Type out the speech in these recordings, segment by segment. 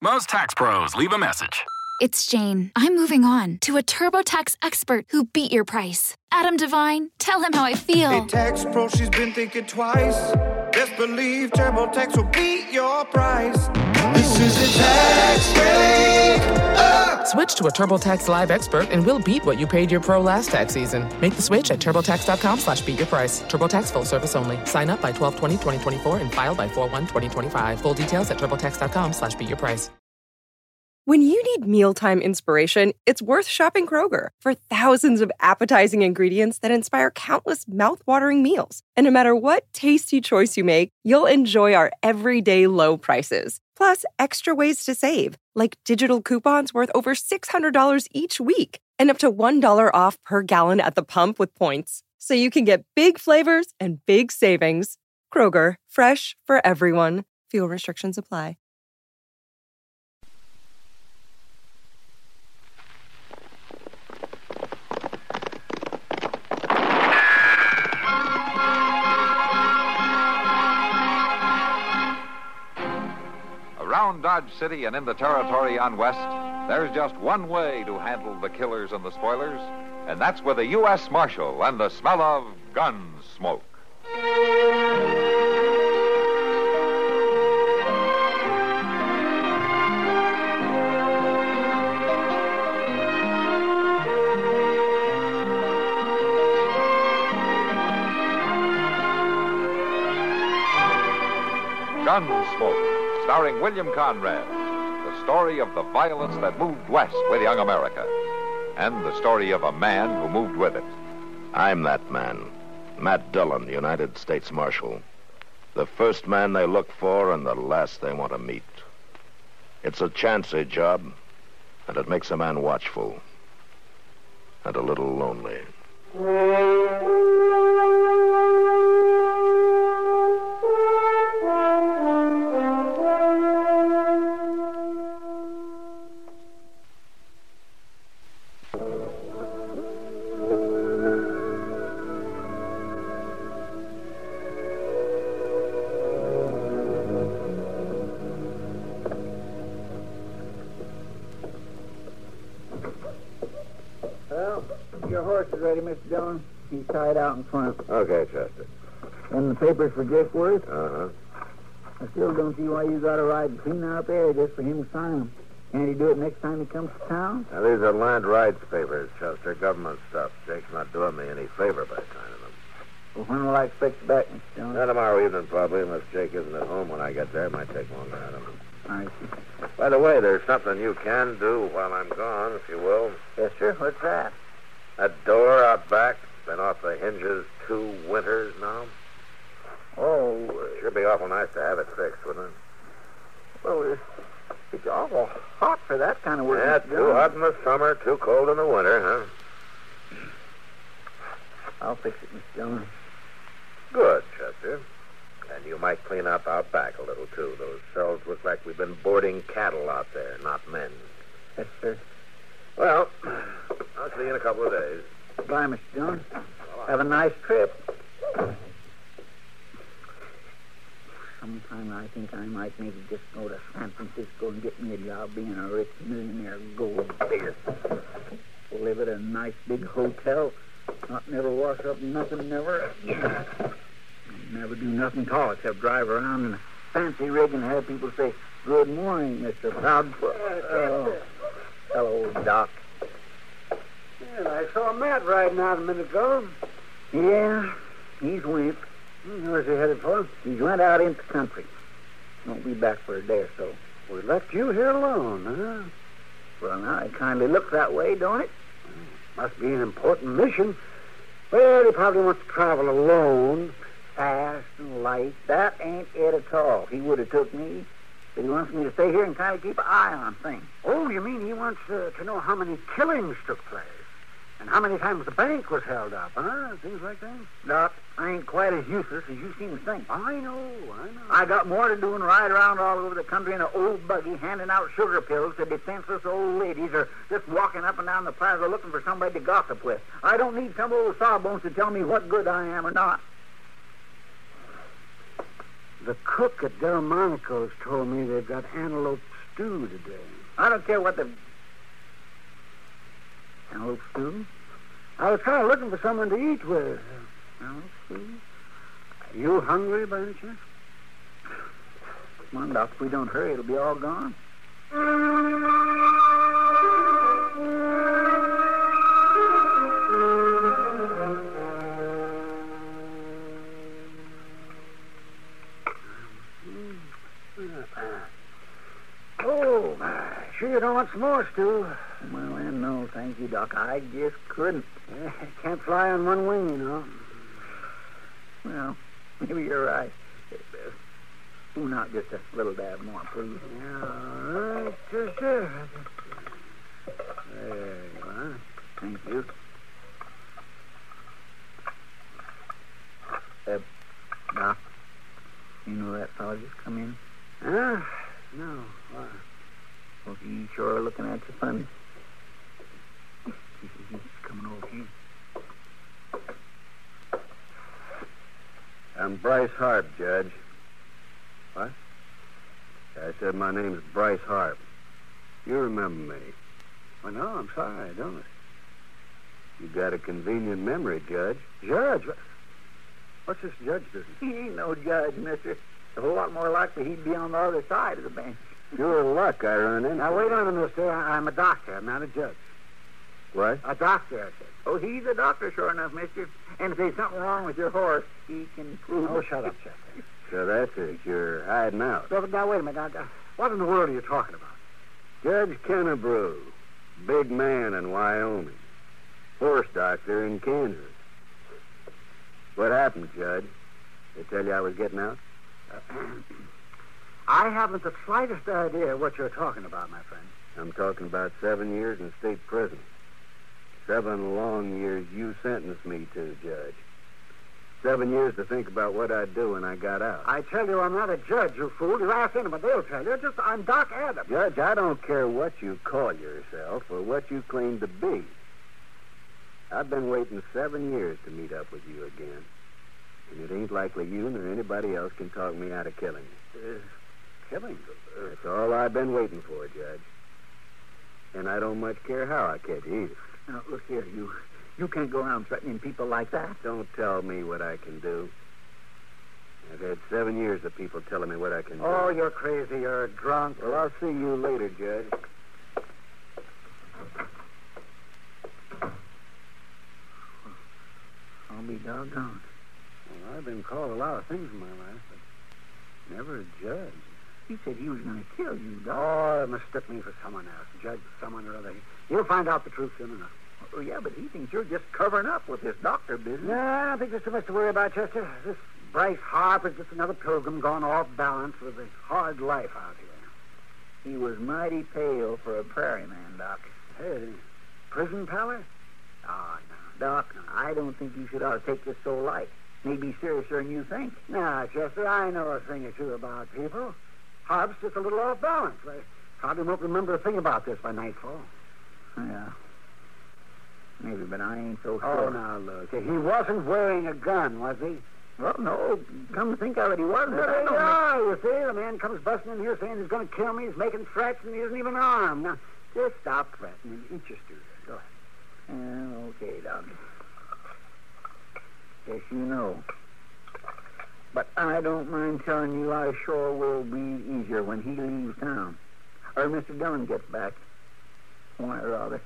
Most tax pros leave a message. It's Jane. I'm moving on to a TurboTax expert who beat your price. Adam Devine, tell him how I feel. Hey, tax pro, she's been thinking twice. Best believe TurboTax will beat your price. This is a tax break. Switch to a TurboTax Live expert and we'll beat what you paid your pro last tax season. Make the switch at TurboTax.com/beatyourprice. TurboTax full service only. Sign up by 12/20/2024 and file by 4/1/2025. Full details at TurboTax.com/beatyourprice. When you need mealtime inspiration, it's worth shopping Kroger for thousands of appetizing ingredients that inspire countless mouth-watering meals. And no matter what tasty choice you make, you'll enjoy our everyday low prices. Plus, extra ways to save, like digital coupons worth over $600 each week and up to $1 off per gallon at the pump with points. So you can get big flavors and big savings. Kroger, fresh for everyone. Fuel restrictions apply. Around Dodge City and in the territory on West, there's just one way to handle the killers and the spoilers, and that's with a U.S. Marshal and the smell of gun smoke. Gunsmoke, starring William Conrad, the story of the violence that moved west with young America, and the story of a man who moved with it. I'm that man, Matt Dillon, United States Marshal. The first man they look for and the last they want to meet. It's a chancy job, and it makes a man watchful and a little lonely. Your horse is ready, Mr. Dillon. He's tied out in front. Okay, Chester. And the papers for Jake Worth? Uh-huh. I still don't see why you got to ride clean out there just for him to sign them. Can't he do it next time he comes to town? Now, these are land rights papers, Chester. Government stuff. Jake's not doing me any favor by signing them. Well, when will I expect you back, Mr. Dillon? Not tomorrow evening, probably, unless Jake isn't at home when I get there. It might take longer. I don't know. I see. By the way, there's something you can do while I'm gone, if you will. Yes, sir. What's that? That door out back, been off the hinges 2 winters now. Oh, Sure be awful nice to have it fixed, wouldn't it? well, it's awful hot for that kind of work. Yeah, Mr. too Dillon. hot in the summer, too cold in the winter, huh? I'll fix it, Mr. Dillon. Good, Chester. And you might clean up out back a little, too. Those cells look like we've been boarding cattle out there, not men. Yes, sir. Well, I'll see you in a couple of days. Bye, Mr. Dillon. Have a nice trip. Sometime I think I might maybe just go to San Francisco and get me a job being a rich millionaire gold digger. Live at a nice big hotel, not never wash up nothing, never. Never do nothing at all except drive around in a fancy rig and have people say, "Good morning, Mr. Proudfoot." Oh, hello, Doc. Yeah, I saw Matt riding out a minute ago. Yeah, he's went. Where's he headed for? He's went out into the country. Won't be back for a day or so. We left you here alone, huh? Well, now, it kindly looks that way, don't it? Must be an important mission. Well, he probably wants to travel alone. Fast and light. That ain't it at all. He would have took me, but he wants me to stay here and kind of keep an eye on things. Oh, you mean he wants to know how many killings took place? And how many times the bank was held up, huh? Things like that? Doc, I ain't quite as useless as you seem to think. I know. I got more to do than ride around all over the country in an old buggy handing out sugar pills to defenseless old ladies or just walking up and down the plaza looking for somebody to gossip with. I don't need some old sawbones to tell me what good I am or not. The cook at Delmonico's told me they've got antelopes stew today. I don't care what the... Antelope stew? I was kind of looking for someone to eat with. Antelope stew? Are you hungry by any chance? Come on, Doc. If we don't hurry, it'll be all gone. Oh, sure you don't want some more stew? Well, no, thank you, Doc. I just couldn't. Can't fly on one wing, you know. Well, maybe you're right. Ooh, not just a little dab more, please. Yeah, all right. Sure. There you are. Thank you. Doc, you know that fellow just come in? Huh? No. Why? Well, he's sure looking at you funny. He's coming over here. I'm Bryce Harp, Judge. What? I said my name's Bryce Harp. You remember me. Well, no, I'm sorry, I don't. You got a convenient memory, Judge. Judge? What's this judge business? He ain't no judge, mister. It's a whole lot more likely he'd be on the other side of the bench. Pure luck I run into. Now, wait a minute, mister. I'm a doctor. I'm not a judge. What? A doctor, I said. Oh, he's a doctor, sure enough, mister. And if there's something wrong with your horse, he can prove Oh, it. shut up, Chester. So that's it. You're hiding out. Now, wait a minute. Now, what in the world are you talking about? Judge Kennebrew, big man in Wyoming. Horse doctor in Kansas. What happened, Judge? They tell you I was getting out? I haven't the slightest idea what you're talking about, my friend. I'm talking about 7 years in state prison. 7 long years you sentenced me to, Judge. 7 years to think about what I'd do when I got out. I tell you, I'm not a judge, you fool. You ask anyone, they'll tell you. I'm Doc Adams. Judge, I don't care what you call yourself or what you claim to be. I've been waiting 7 years to meet up with you again. And it ain't likely you nor anybody else can talk me out of killing you. Killing? That's all I've been waiting for, Judge. And I don't much care how I catch you either. Now, look here, you can't go around threatening people like that. Don't tell me what I can do. I've had 7 years of people telling me what I can do. Oh, you're crazy. You're drunk. Well, I'll see you later, Judge. I'll be doggone. Well, I've been called a lot of things in my life, but never a judge. He said he was going to kill you, Doc. Oh, they mistook me for someone else. Judge, someone or other. You'll find out the truth soon enough. Oh, yeah, but he thinks you're just covering up with this doctor business. No, I don't think there's too much to worry about, Chester. This Bryce Harp is just another pilgrim gone off balance with a hard life out here. He was mighty pale for a prairie man, Doc. Hey, prison pallor? Oh, no, Doc, no, I don't think you should ought to take this so light. Maybe seriouser than you think. Nah, Chester, I know a thing or two about people. Harp's just a little off balance. They probably won't remember a thing about this by nightfall. Yeah. Maybe, but I ain't so Oh, sure. now, look. He wasn't wearing a gun, was he? Well, no. Come to think of it, he wasn't. Well, But I there you don't are, you see. The man comes busting in here saying he's going to kill me. He's making threats, and he isn't even armed. Now, just stop threatening. Eat your stew there. Go ahead. Okay, Doc. Yes, you know. But I don't mind telling you I sure will be easier when he leaves town. Or Mr. Dillon gets back. Why, rather.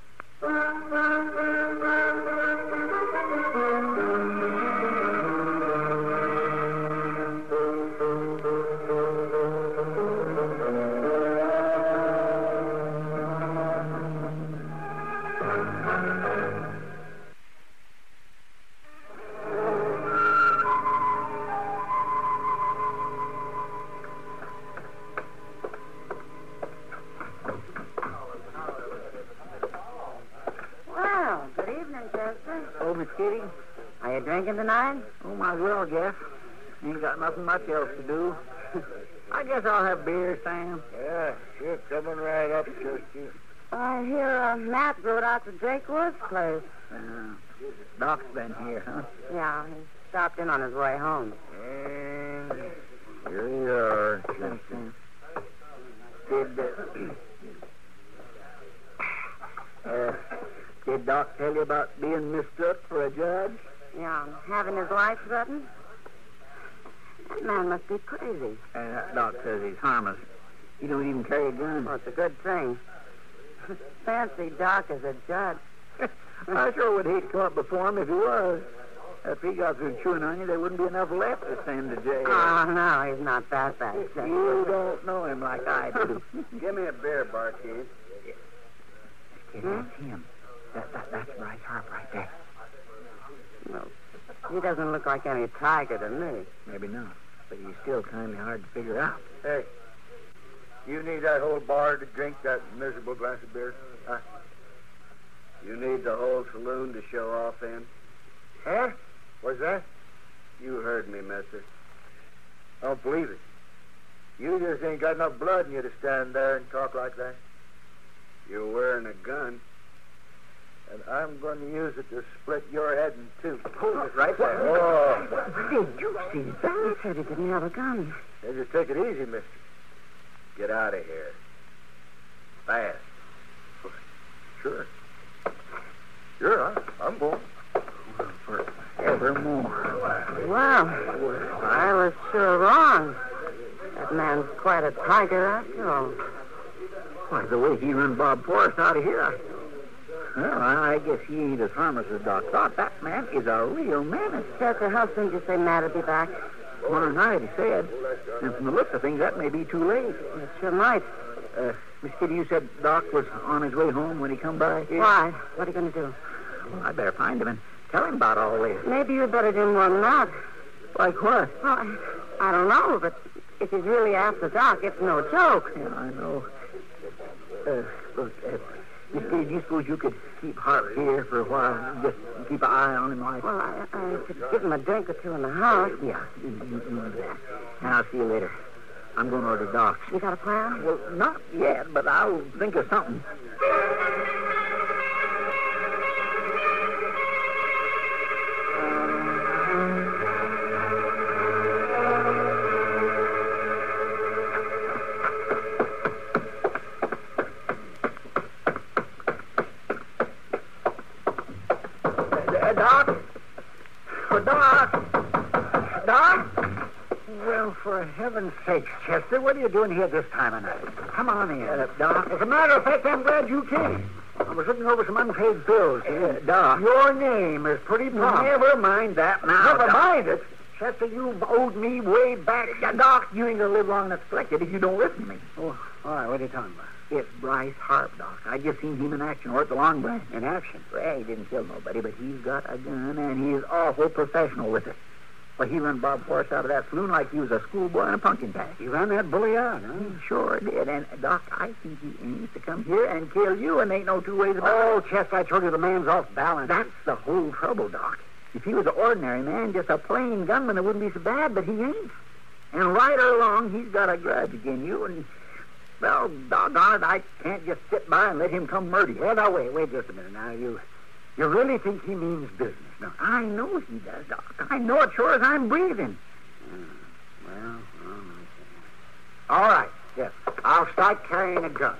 Well, good evening, Chester. Oh, Miss Kitty? Are you drinking tonight? Oh, might as well, Jeff. Ain't got nothing much else to do. I guess I'll have beer, Sam. Yeah, sure, coming right up, Chester. I hear Matt rode out to Drake Wood's place. Doc's been here, huh? Yeah, he stopped in on his way home. And here you are, Thanks, Sam. Did Doc tell you about being mistook for a judge? Yeah, having his life threatened? That man must be crazy. Doc says he's harmless. He don't even carry a gun. Well, it's a good thing. Fancy Doc as a judge. I sure would hate to come up before him if he was. If he got through chewing on you, there wouldn't be enough left to send to jail. Oh, no, he's not that bad. You don't know him like I do. Give me a beer, barkeep. Kid, that's him. That's Bryce Harp right there. No, he doesn't look like any tiger to me. Maybe not, but he's still kind of hard to figure out. Hey, you need that whole bar to drink that miserable glass of beer? Huh? You need the whole saloon to show off in? Huh? What's that? You heard me, mister. Don't believe it. You just ain't got enough blood in you to stand there and talk like that. You're wearing a gun, and I'm going to use it to split your head in two. Hold it right there. Oh. Did you see that? He said he didn't have a gun. Hey, just take it easy, mister. Get out of here. Fast. Sure. Sure, I'm going. Forevermore. Wow. I was sure wrong. That man's quite a tiger after all. Why, the way he run Bob Forrest out of here, well, I guess he ain't as harmless as Doc thought. That man is a real menace. Chester, how soon did you say Matt would be back? Tomorrow night, he said. And from the looks of things, that may be too late. It sure might. Miss Kitty, you said Doc was on his way home when he come by? Why? What are you going to do? Well, I better find him and tell him about all this. Maybe you'd better do more than that. Like what? Well, I don't know, but if he's really after Doc, it's no joke. Yeah, I know. Look, Miss Kitty, do you suppose you could keep Harp here for a while? Just keep an eye on him like... Well, I could give him a drink or two in the house. Yeah, you do that. And I'll see you later. I'm going to order Doc's. You got a plan? Well, not yet, but I'll think of something. Doc? Oh, Doc? Doc? Well, for heaven's sakes, Chester, what are you doing here this time of night? Come on in. Doc? As a matter of fact, I'm glad you came. I was looking over some unpaid bills. Doc? Your name is pretty prompt. Never mind that now. Never mind it? Chester, you've owed me way back. Doc, you ain't going to live long enough to collect it if you don't listen to me. Oh, all right, what are you talking about? It's Bryce Harp, Doc. I just seen him in action or at the Long Branch. In action? Well, he didn't kill nobody, but he's got a gun, and he's awful professional with it. Well, he run Bob Forrest out of that saloon like he was a schoolboy in a pumpkin patch. He ran that bully out, huh? He sure did. And, Doc, I think he aims to come here and kill you, and ain't no two ways about it. Oh, Chester, I told you the man's off balance. That's the whole trouble, Doc. If he was an ordinary man, just a plain gunman, it wouldn't be so bad, but he ain't. And right or wrong, he's got a grudge against you, and... Well, doggone it, I can't just sit by and let him come murder you. Well, now, wait just a minute. Now, you really think he means business? No, I know he does, Doc. I know it sure as I'm breathing. Well, all right, yes. I'll start carrying a gun.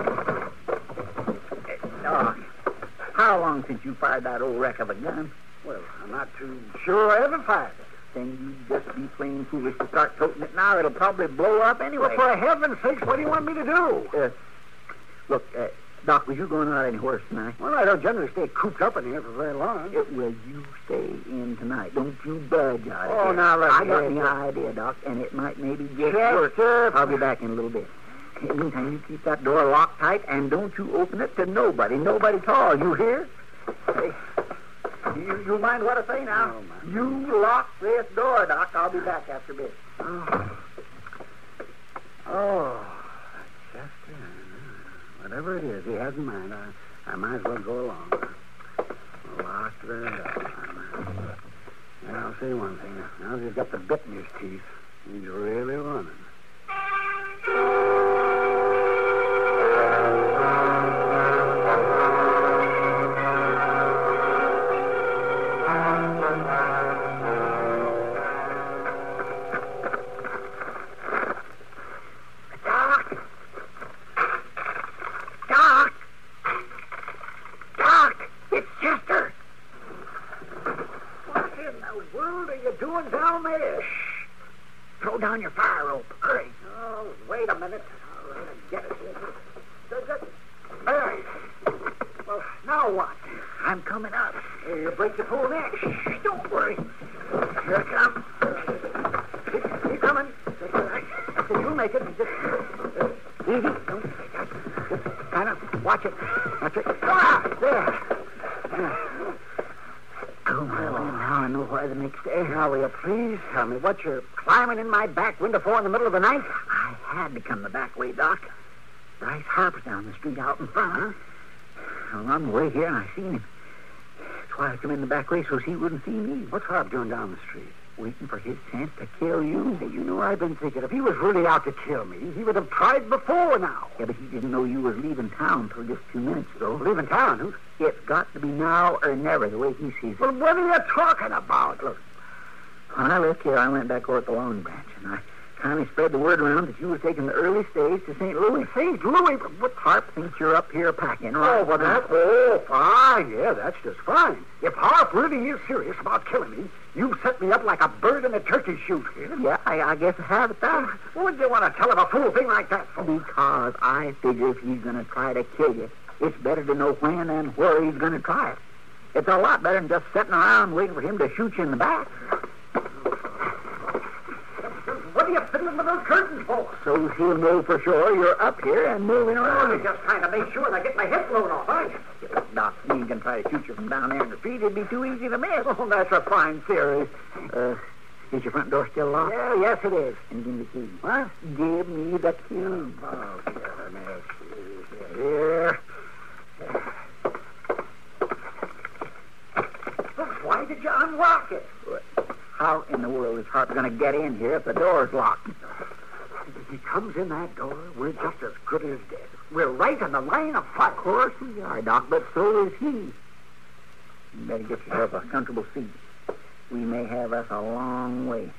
Doc, how long since you fired that old wreck of a gun? Well, I'm not too sure I ever fired it. Then you'd just be plain foolish to start toting it now. It'll probably blow up anyway. Well, for heaven's sakes, what do you want me to do? Look, Doc, was you going out anywhere tonight? Well, I don't generally stay cooped up in here for very long. Will you stay in tonight? Don't you budge out of here. Oh, now, look, I got an idea, Doc, and it might maybe just work. I'll be back in a little bit. In the meantime, you keep that door locked tight, and don't you open it to nobody at all. You hear? Hey, you mind what I say now? Oh, you lock this door, Doc. I'll be back after a bit. Oh, Chester. Whatever it is, he has in mind. I might as well go along. Lock the door. Now, I'll say one thing. Now he's got the bit in his teeth. He's really running. doing down there? Shh. Throw down your fire rope. Hurry. Oh, wait a minute. All right, get it. There. Well, now what? I'm coming up. You break the pole next. Shh, don't worry. Here I come. Keep coming. That's all right. You'll make it. Just easy. Don't just kind of watch it. Watch it. Ah, there. Oh, well, now I know why the next day. Now, will you please tell me what you're climbing in my back window for in the middle of the night? I had to come the back way, Doc. Bryce Harper's down the street out in front, huh? I was on the way here, and I seen him. That's why I come in the back way, so he wouldn't see me. What's Harp doing down the street? Waiting for his chance to kill you. Hey, you know, I've been thinking, if he was really out to kill me, he would have tried before now. Yeah, but he didn't know you was leaving town till just 2 minutes ago. Leaving town? Who's... It's got to be now or never, the way he sees it. Well, what are you talking about? Look, when I left here, I went back over at the Long Branch, and I kindly spread the word around that you were taking the early stage to St. Louis. St. Louis? What Harp thinks you're up here packing, right? Oh, well, that... Oh, fine. Yeah, that's just fine. If Harp really is serious about killing me, you set me up like a bird in a turkey shoot. Yeah, I guess I have it down. What would you want to tell him a fool thing like that for? Because I figure if he's going to try to kill you, it's better to know when and where he's going to try it. It's a lot better than just sitting around waiting for him to shoot you in the back. What are you fiddling with those curtains for? So he'll know for sure you're up here and moving around. I'm just trying to make sure that I get my head blown off, aren't you? Doc, he can try to shoot you from down there in the street. It'd be too easy to miss. Oh, that's a fine theory. Is your front door still locked? Yeah, yes, it is. And give me the key. What? Give me the key. Oh, goodness. Here. Why did you unlock it? How in the world is Harp going to get in here if the door's locked? If he comes in that door, we're just as good as dead. We're right in the line of fire. Of course we are, Doc, but so is he. You better get yourself a comfortable seat. We may have us a long way.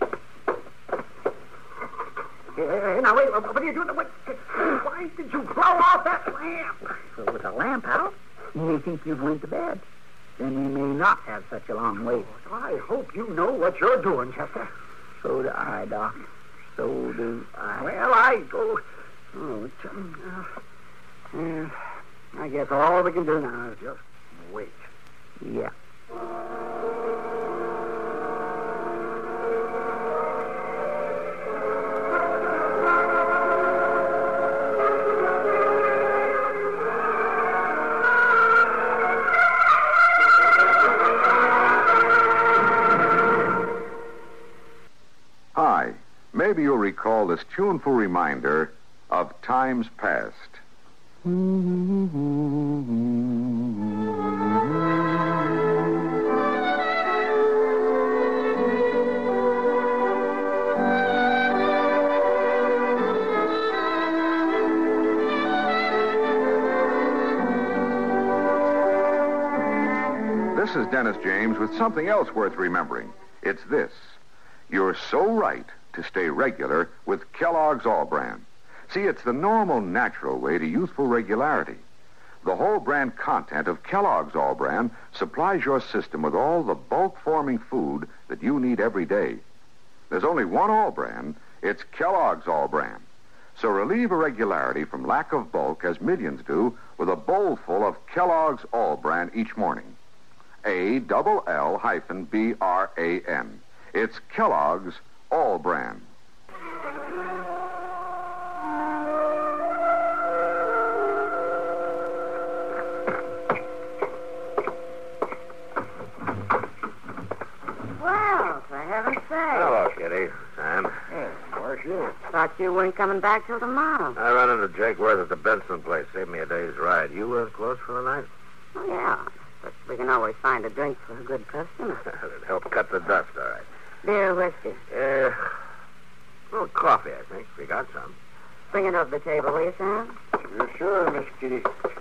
Now, wait, what are you doing? Why did you blow off that lamp? So with the lamp out, you may think you've went to bed. Then we may not have such a long wait. I hope you know what you're doing, Chester. So do I, Doc. So do I. Well, I go... Oh, I guess all we can do now is just wait. Yeah. Hi. Maybe you'll recall this tuneful reminder of times past. This is Dennis James with something else worth remembering. It's this. You're so right to stay regular with Kellogg's All-Bran. See, it's the normal, natural way to youthful regularity. The whole brand content of Kellogg's All-Bran supplies your system with all the bulk-forming food that you need every day. There's only one All-Bran. It's Kellogg's All-Bran. So relieve irregularity from lack of bulk, as millions do, with a bowl full of Kellogg's All-Bran each morning. ALL-BRAN. It's Kellogg's All-Bran. Well, for heaven's sake. Hello, Kitty. Sam. Hey, where's you? Thought you weren't coming back till tomorrow. I run into Jake Worth at the Benson place. Saved me a day's ride. You closed for the night? Oh, yeah. But we can always find a drink for a good customer. It'd help cut the dust, all right. Beer or whiskey? A little coffee, I think. We got some. Bring it over the table, will you, Sam? Sure, Miss Kitty.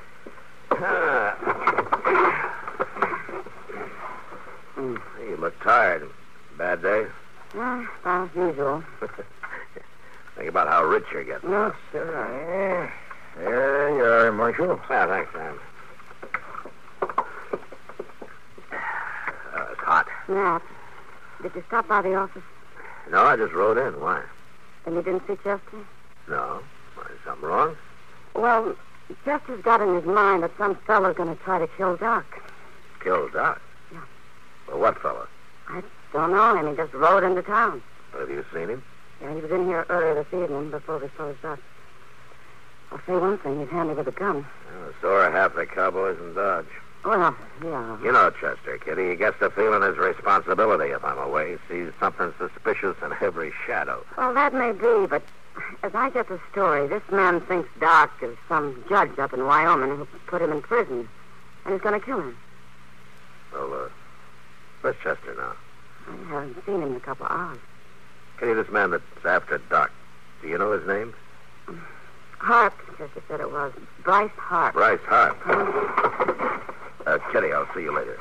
You look tired. Bad day? About usual. Think about how rich you're getting. No, sir. There you are, Marshal. Yeah, thanks, Sam. It's hot. Yeah. Did you stop by the office? No, I just rode in. Why? And you didn't see Chester? No. Why, is something wrong? Well, Chester's got in his mind that some fella's going to try to kill Doc. Kill Doc? Yeah. Well, what fella? I don't know him. He just rode into town. Have you seen him? Yeah, he was in here earlier this evening before we closed up. I'll say one thing. He's handy with a gun. Well, so are half the cowboys in Dodge. Well, yeah. You know Chester, Kitty. He gets the feeling his responsibility if I'm away. He sees something suspicious in every shadow. Well, that may be, but as I get the story, this man thinks Doc is some judge up in Wyoming who put him in prison, and he's going to kill him. Well, where's Chester now? I haven't seen him in a couple hours. Kitty, this man that's after Doc, do you know his name? Harp, Chester said it was. Bryce Harp. Bryce Harp. Kitty, I'll see you later.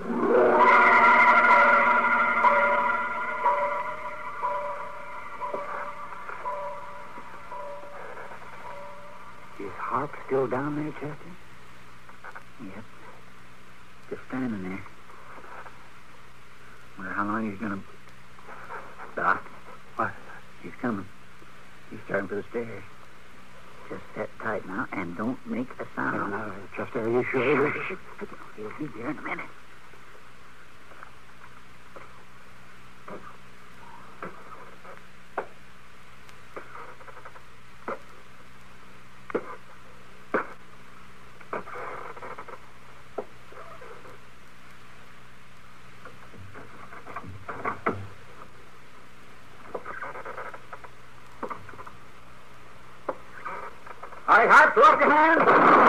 Is Harp still down there, Chester? Yep. Just standing there. Wonder how long he's going to... Doc? What? He's coming. He's starting for the stairs. Just sit tight now and don't make a sound. No, Chester, are you sure? He'll be there in a minute. All right, Harp, throw up your hands.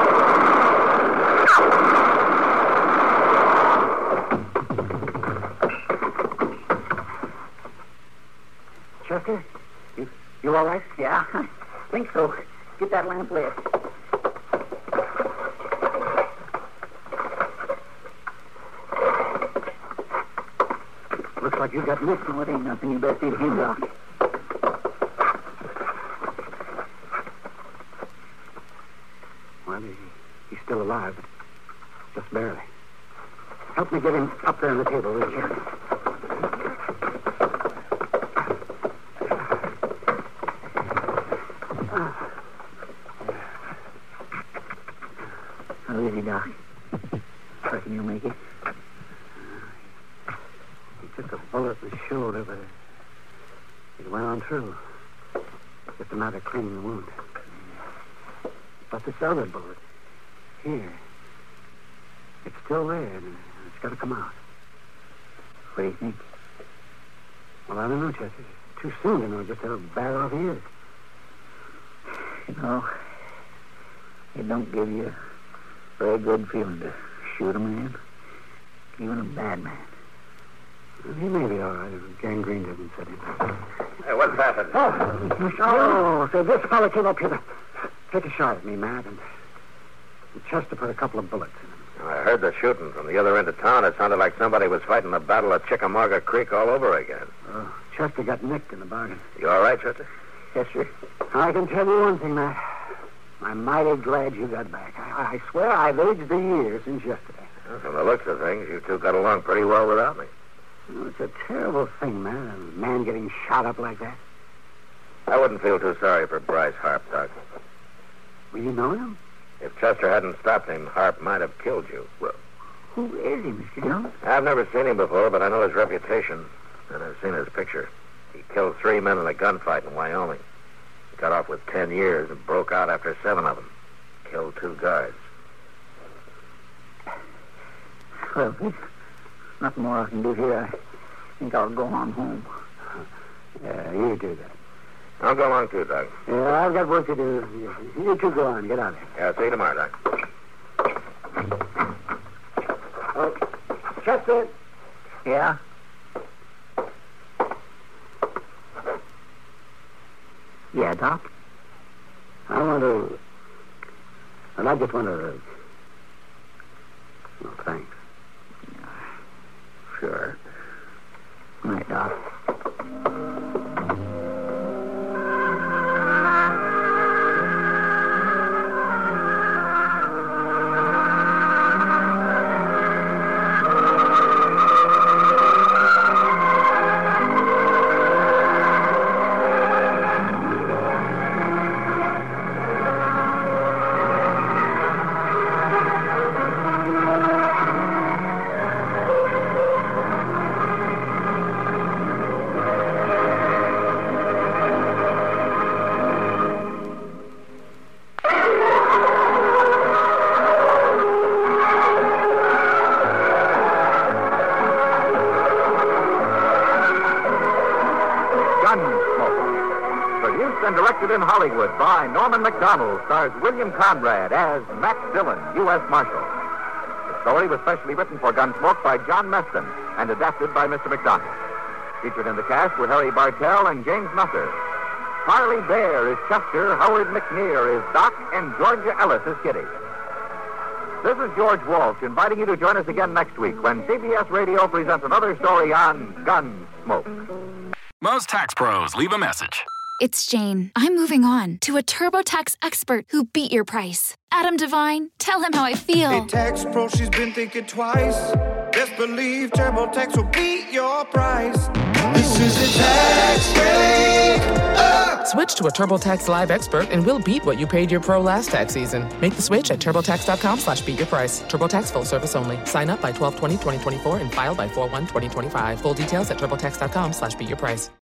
Chester, you all right? Yeah, I think so. Get that lamp lit. Looks like you got nicked. No, it ain't nothing. You better see the hands off. Well, he's still alive, but just barely. Help me get him up there on the table, will you? How is he, Doc? Reckon you'll make it? He took a bullet in the shoulder, but it went on through. Just a matter of cleaning the wound. But this other bullet, here, it's still there, and it's got to come out. What do you think? Well, I don't know, Chester. It's too soon to know just how bad off he is. You know, it don't give you a very good feeling to shoot a man, even a bad man. Well, he may be all right if gangrene doesn't set him. Hey, what's happened? So this fellow came up here to take a shot at me, Matt, and Chester put a couple of bullets in him. I heard the shooting from the other end of town. It sounded like somebody was fighting the Battle of Chickamauga Creek all over again. Chester got nicked in the bargain. You all right, Chester? Yes, sir. I can tell you one thing, Matt. I'm mighty glad you got back. I swear I've aged a year since yesterday. Well, from the looks of things, you two got along pretty well without me. Oh, it's a terrible thing, man. A man getting shot up like that. I wouldn't feel too sorry for Bryce Harp, Doc. Well, you know him? If Chester hadn't stopped him, Harp might have killed you. Well, who is he, Mr. Jones? I've never seen him before, but I know his reputation, and I've seen his picture. He killed 3 men in a gunfight in Wyoming. He got off with 10 years and broke out after 7 of them. Killed 2 guards. Well, there's nothing more I can do here. I think I'll go on home. Yeah, you do that. I'll go along too, Doc. Yeah, I've got work to do. You two go on. Get out of here. Yeah, see you tomorrow, Doc. Oh, Chester. Yeah? Yeah, Doc? I just want to... Well, thanks. Sure. All right, Doc. Directed in Hollywood by Norman Macdonald, stars William Conrad as Matt Dillon, U.S. Marshal. The story was specially written for Gunsmoke by John Meston and adapted by Mr. Macdonald. Featured in the cast were Harry Bartell and James Nutter. Harley Bear is Chester, Howard McNear is Doc, and Georgia Ellis is Kitty. This is George Walsh inviting you to join us again next week when CBS Radio presents another story on Gunsmoke. Most tax pros leave a message. It's Jane. I'm moving on to a TurboTax expert who beat your price. Adam Devine, tell him how I feel. Hey, tax pro, she's been thinking twice. Best believe TurboTax will beat your price. This is a tax break. Switch to a TurboTax Live expert and we'll beat what you paid your pro last tax season. Make the switch at TurboTax.com/beatyourprice. TurboTax full service only. Sign up by 12/20/2024 and file by 4/1/2025. Full details at TurboTax.com/beatyourprice.